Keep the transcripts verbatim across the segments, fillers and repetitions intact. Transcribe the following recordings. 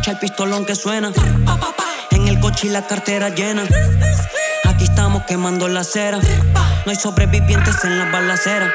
noche el pistolón que suena. En el coche y la cartera llena. Aquí estamos quemando la acera. No hay sobrevivientes en las balaceras.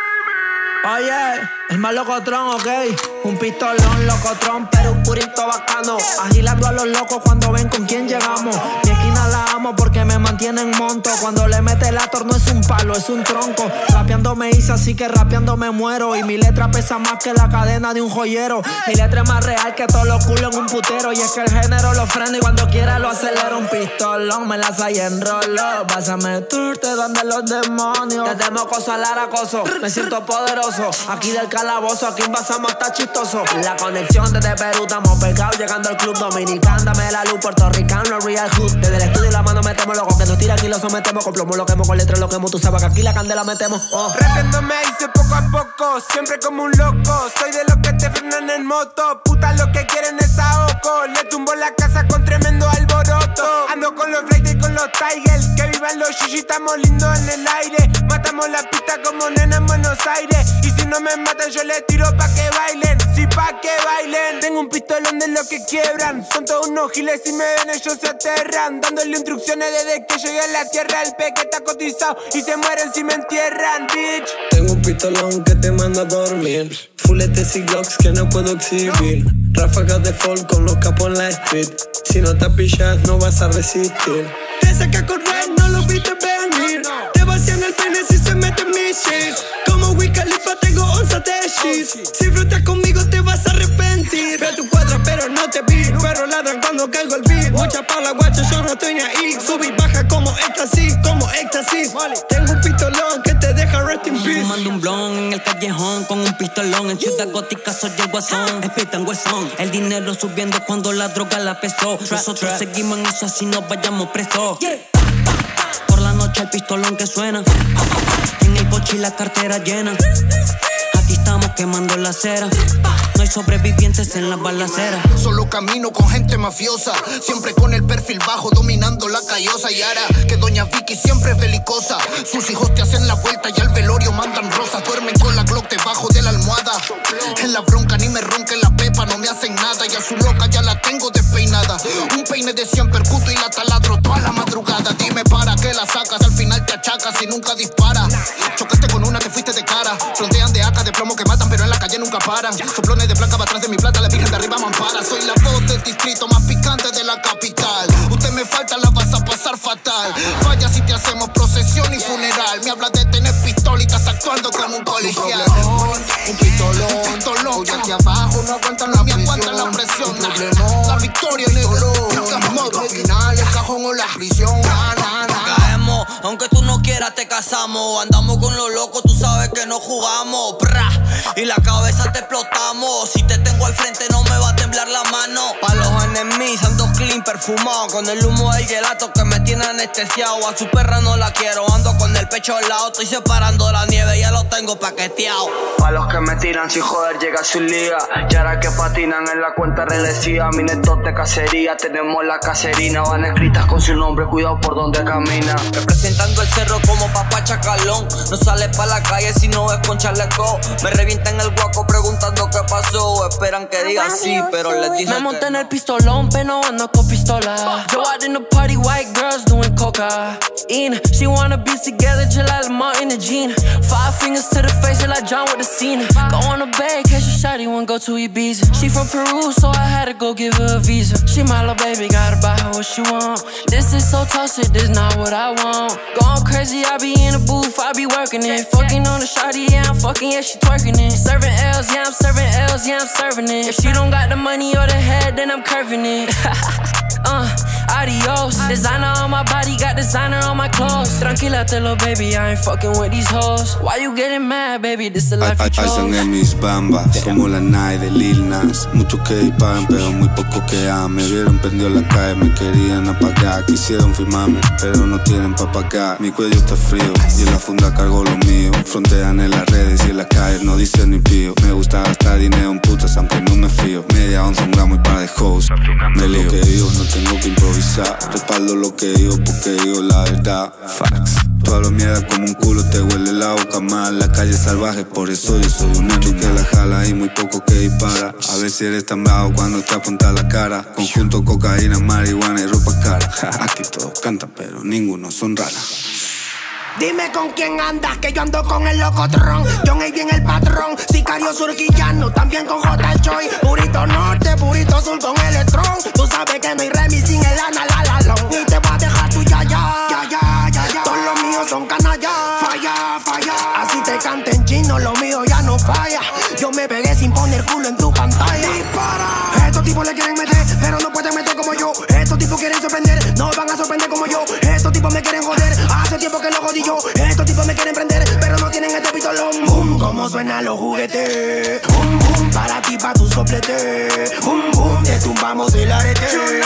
Oye, el más locotrón, ok. Un pistolón locotrón, pero un purito bacano. Agilando a los locos cuando ven con quién llegamos. Mi esquina la amo porque me mantiene en monto. Cuando le mete el ator no es un palo, es un tronco. Rapeando me hice así que rapeando me muero. Y mi letra pesa más que la cadena de un joyero. Mi letra es más real que todos los culos en un putero. Y es que el género lo frena y cuando quiera lo acelera. Un pistolón, me la y enrolo. Pásame tour, te dan de los demonios. Desde mocoso al aracoso, me siento poderoso. Aquí del calabozo, aquí pasamos hasta chistoso. La conexión desde Perú, estamos pegados llegando al club dominicano. Dame la luz, puertorricano, real hood. Desde el estudio la mano metemos loco, que nos tira aquí lo sometemos. Con plomo lo quemo, con letras lo quemo. Tú sabes que aquí la candela metemos. Oh. Rapiendo me hice poco a poco, siempre como un loco. Soy de los que te frenan en moto. Puta, lo que quieren es ahogo. Le tumbo la casa con tremendo alboroto. Ando con los Flight y con los Tigers. Que vivan los Shishi, estamos lindos en el aire. Matamos la pista como nena en Buenos Aires. Y si no me matan yo les tiro pa' que bailen. Sí, pa' que bailen. Tengo un pistolón de los que quiebran. Son todos unos giles, si me ven ellos se aterran. Dándole instrucciones desde que llegué a la tierra. El peque está cotizado y se mueren si me entierran, bitch. Tengo un pistolón que te manda a dormir. Fuletes y glocks que no puedo exhibir. Ráfagas de folk con los capos en la street. Si no te pillas no vas a resistir. Te saca a correr, no lo viste venir. Te vacían el pene si se mete en mis shits. Como Wiz Khalifa tengo onzas de shit. Si frutas conmigo te vas a arrepentir. Veo tu cuadra pero no te vi. Perros ladran cuando caigo el beat. Mucha pala guacha, yo no estoy ni ahí. Sube y baja como éxtasis, como éxtasis. Tengo un pistolón que te deja rest in peace. Fumando un blon en el callejón con un pistolón. En Ciudad Gótica soy el guasón, espitan huesón. El dinero subiendo cuando la droga la pesó. Nosotros seguimos en eso así nos vayamos presos. Por la noche el pistolón que suena. En el coche y la cartera llena. Aquí estamos quemando la acera. No hay sobrevivientes en las balaceras. Solo camino con gente mafiosa, siempre con el perfil bajo, dominando la callosa. Y ahora que doña Vicky siempre es belicosa. Sus hijos te hacen la vuelta y al velorio mandan rosas. Duermen con la Glock debajo de la almohada. En la bronca ni me ronque la pepa, no me hacen nada. Y a su loca ya la tengo despeinada. Un peine de cien percuto y la taladro toda la madrugada. Dime para qué la sacas, al final te achacas y nunca dispara. Chocaste con una, te fuiste de cara. Frontean de acá de plomo que matan, pero en la calle nunca paran. Soplones de placa va atrás de mi plata, la virgen de arriba me ampara. Soy la voz del distrito más picante de la capital. Usted me falta, la vas a pasar fatal. Falla si te hacemos procesión y funeral. Me hablas de tener pistola y estás actuando como un colegial. Un pistolón, un pistolón. Hoy aquí abajo no aguantan la, no aguantan la presión. La victoria, negro. Modo final, el cajón o la prisión. Na, na, na. Caemos, aunque tú no quieras te casamos. Andamos con los locos, tú sabes que no jugamos. Bra, y la cabeza te explotamos. Si te tengo al frente no me va a temblar la mano. Pa' los enemigos ando clean, perfumado. Con el humo del gelato que me tiene anestesiado. A su perra no la quiero, ando con el pecho al lado. Estoy separando la nieve, ya lo tengo paqueteado. Pa' los que me tiran sin joder llega su liga. Y ahora que patinan en la cuenta regresiva. Mi netos de cacería, tenemos la caserina. Van escritas con su nombre, cuidado por donde camina. Representando el cerro como papá chacalón. No sale pa' la calle si no es con chaleco. Me revientan el guaco preguntando qué pasó. Esperan que diga sí, pero les dicen me monté que en el pistolón, pero ando con pistola. Yo out in the party, white girls doing coca. In, she wanna be together, just like Lamar in the jean. Five fingers to the face, just like John with the scene. Go on a bed, catch a shawty, wanna go to Ibiza. She from Peru, so I had to go give her a visa. She my little baby, gotta buy her what she want. This is so toxic, this not what I want. Going crazy, I be in the booth, I be working it. Fucking on the shawty, yeah, I'm fucking, yeah, she twerking it. Serving L's, yeah, I'm serving L's, yeah, I'm serving it. If she don't got the money or the head, then I'm curving it. uh, adios. Designer on my body, got designer on my clothes. Tranquilate, little baby, I ain't fucking with these hoes. Why you getting mad, baby? This the life you chose. Alzan en mis bambas, como la Nike de Lil Nas. Muchos que disparan, pero muy pocos que aman. Me vieron prendió la calle, me querían apagar. Quisieron firmarme, pero no tienen pa' pagar. Mi cuello está frío, y en la funda cargo lo mío. Frontean en las redes y en las calles no dicen ni pío. Me gusta gastar dinero en putas, aunque no me fío. Media onza, un gramo y par de hoes. Me lío. Lo que digo no tengo que improvisar. Respaldo lo que digo porque digo la verdad. Facts. toda la mierda como un culo, te huele la boca mal. La calle salvaje, por eso yo soy un nene que la jala y muy poco que dispara. A ver si eres tan bravo cuando te apunta la cara. Conjunto, cocaína, marihuana y ropa cara. Aquí todos cantan, pero ninguno son raras. Dime con quién andas, que yo ando con el locotrón. John A. bien el patrón, sicario surquillano, también con J. Choi. Purito norte, purito sur con electrón. Tú sabes que no hay remis sin el analalón. Y te va a dejar tu ya ya, ya ya, ya ya. Todos los míos son canallas, falla, falla. Así te cante en chino, lo mío ya no falla. Yo me pegué sin poner culo en tu pantalla. Dispara. Estos tipos le quieren meter, pero no pueden meter como yo. Estos tipos quieren sorprender, no van a sorprender como yo. Estos tipos me quieren joder, hace tiempo que lo jodí yo. Estos tipos me quieren prender, pero no tienen este pistolón. Boom, como suenan los juguetes. Boom, boom, para ti, pa' tu soplete. Boom, boom, te tumbamos el arete.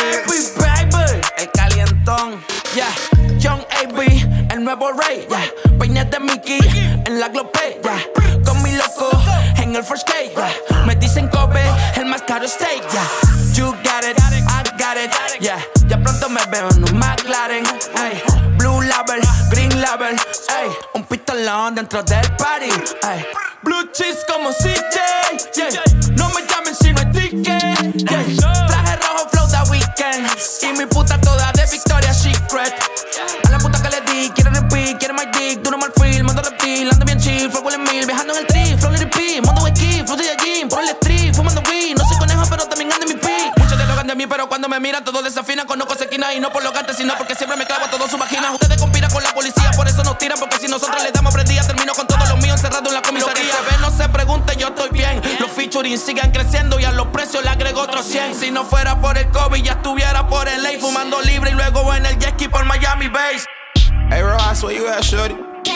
Baby, el calientón, yeah. John A B, el nuevo rey, yeah. Peines de Mickey, en la Globe, yeah. Con mi loco, en el first K, yeah. Me dicen Kobe, el más caro steak, yeah. You got it, I got it, yeah. Ya pronto me veo en un McLaren, ay. Blue label, green label, ay. Un pistolón dentro del party, ay. Blue cheese como C J, yeah. No me llamen si no hay ticket, yeah. Traje rojo flow da weekend. Y mi puta toda de Victoria's Secret. A la puta que le di, quiere repeat, quiere my dick. Duro mal feel, mando reptil, ando bien chill. Flow en mil, viajando en el trip, flow en repeat. Mando equipo, flow de allí, por el street, fumando weed. No soy conejo, pero también ando en mi peak. Muchos dialogan de mí, pero cuando me miran todos desafinan. Conozco esquinas y no por los gantes, sino porque siempre me clavo a todos su vagina. Ustedes conspiran con la policía, por eso nos tiran. Porque si nosotros les damos prendida, termino con todos los míos encerrados en la comisaría. Lo que se ve no se pregunte, yo estoy bien. Los featuring sigan creciendo y a los precios le agrego otros cien. Si no fuera por el COVID, ya estuviera por el ley, fumando libre y luego en el jet ski por Miami Base. Hey Ross, where you at, shorty?